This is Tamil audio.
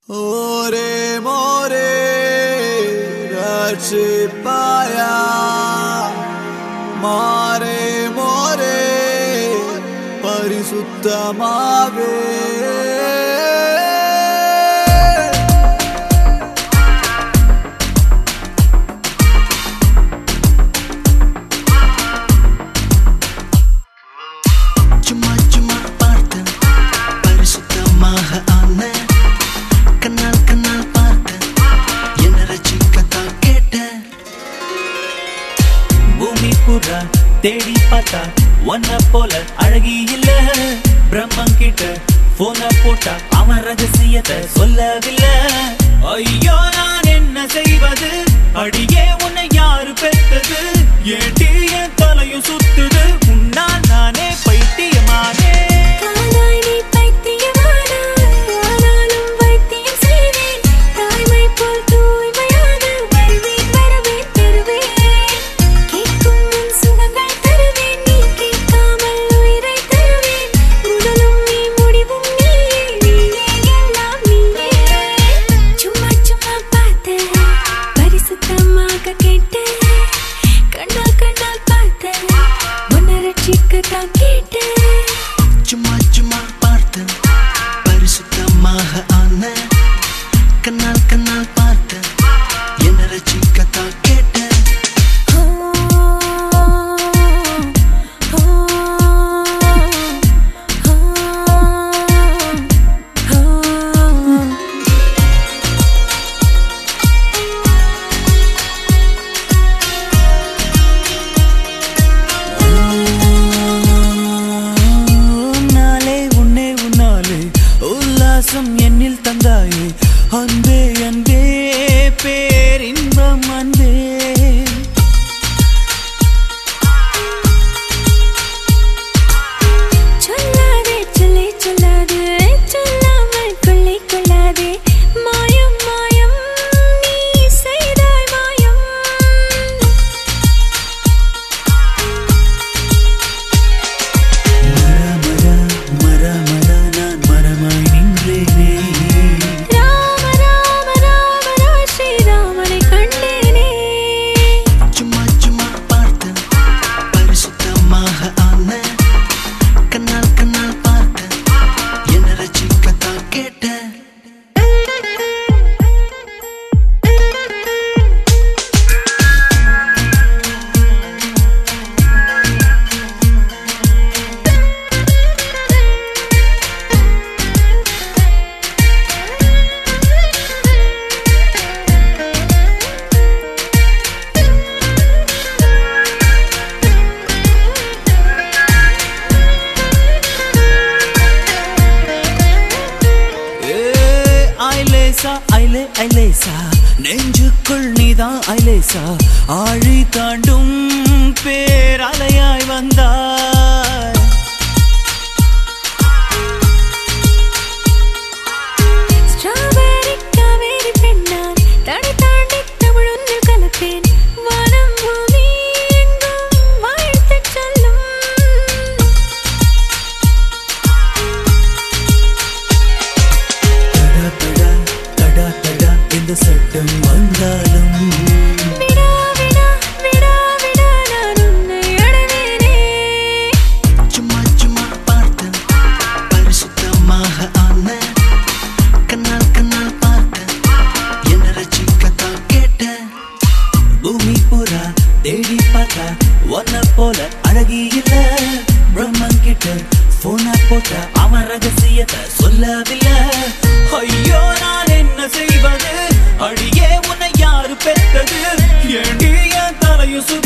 Ore more rache paya mare more parisuttamave தேடி பார்த்தா ஒன்ன போல அழகி இல்ல பிரம்மன் கிட்ட போன போட்டா அவன் ரகசியத்தை சொல்லவில்லை. ஐயோ நான் என்ன செய்வது, அடியே உன்னை யாரு பெற்றது, ஏட்டி என் தலையும் சுத்துது, உன்னால் நானே பைத்தியமானே. சும்மா சும்மா பார்த்தேன் பரிசுத்தமாக ஆன கண்ணால் கண்ணால் பார்த்தேன் என்ன ரசிக்கத்தான் கேட்டேன். என்னில் தந்தாயே அன்பே அன்பே பேரின்பம் அன்பே. சொல்லாதே சொல்லே சொல்லாதே சொல்லாமல் கொள்ளை கொள்ளாதே மாயம் மாயம் நீ செய்தாய் மாயம். மர மர மர மர நான் மரமாய் நின்றேனே. ராம ராம ராம ராம ஸ்ரீராமனை கண்டேனே. சும்மா சும்மா பார்த்தேன் பரிசுத்தமாக ஆன கண்ணால் கண்ணால் பார்த்தேன் என்ன ரசிக்கத்தான் கேட்டேன். ஐலேசா நெஞ்சுக்குள் நீதான் ஐலேசா, ஆழி தாண்டும் பேரலையாய் வந்தாய். ஸ்ட்ராபெரி காவேரி பெண்ணான் தடை தாண்டி தமிழொன்று கலப்பேன். வானம் பூமி எங்கும் வாழ்த்துச் சொல்லும். தடா தடா தடா இந்த சட்டம் வந்தாலும் விடா விடா விடா விடா நான் உன்னை அடைவேனே. சும்மா சும்மா பார்த்தேன் பரிசுத்தமாக ஆன கண்ணால் கண்ணால் பார்த்தேன் என்ன ரசிக்கத்தான் கேட்டேன். பூமி புறா தேடி பார்த்தா ஒன்ன போல அழகி இல்ல பிரம்மன் கிட்ட போன போட்டா அவன் ரகசியத்தை சொல்லவில்லை. ஐயோ நான் என்ன செய்வது, அடியே உன்னை யாரு பெற்றது, ஏண்டி என் தலையும்